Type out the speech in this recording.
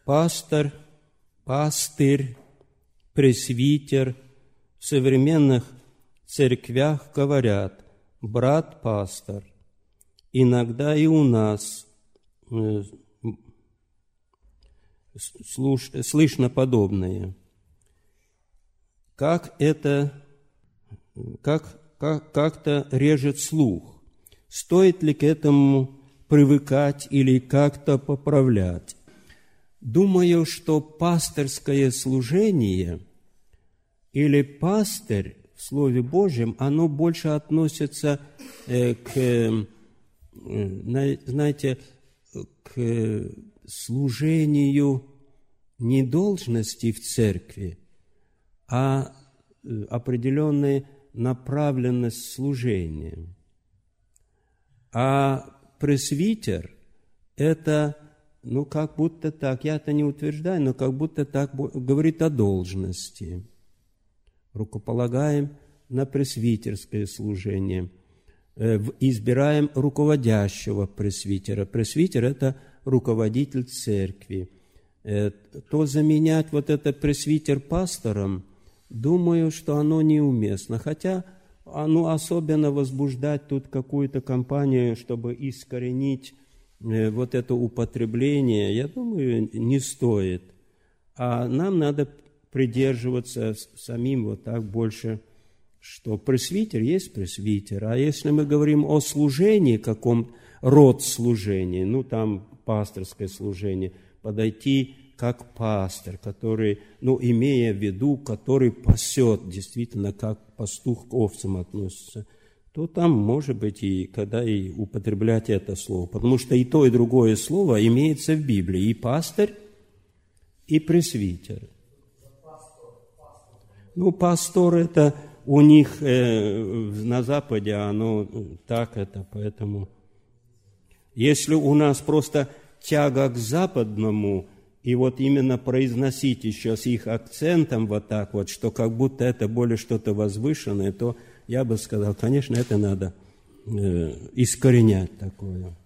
пастырь, пресвитер. В современных церквях говорят брат-пастор. Иногда и у нас слышно подобное. Как это как-то режет слух. Стоит ли к этому привыкать или как-то поправлять? Думаю, что пастырское служение или пастырь в Слове Божьем, оно больше относится к служению не должности в церкви, а определенная направленность служения. А пресвитер – это, как будто так, я это не утверждаю, но как будто так говорит о должности. Рукополагаем на пресвитерское служение, избираем руководящего пресвитера. Пресвитер – это руководитель церкви. То заменять вот это пресвитер пастором, думаю, что оно неуместно, хотя особенно возбуждать тут какую-то кампанию, чтобы искоренить вот это употребление, я думаю, не стоит. А нам надо придерживаться самим вот так больше, что пресвитер есть пресвитер. А если мы говорим о служении, каком род служения, там пасторское служение, подойти как пастор, который, имея в виду, который пасет, действительно, как пастух к овцам относится, то там, может быть, и когда и употреблять это слово. Потому что и то, и другое слово имеется в Библии. И пастырь, и пресвитер. Пастор это у них на Западе, оно так это, поэтому... Если у нас просто тяга к западному, и вот именно произносить еще с их акцентом вот так вот, что как будто это более что-то возвышенное, то я бы сказал, конечно, это надо искоренять такое.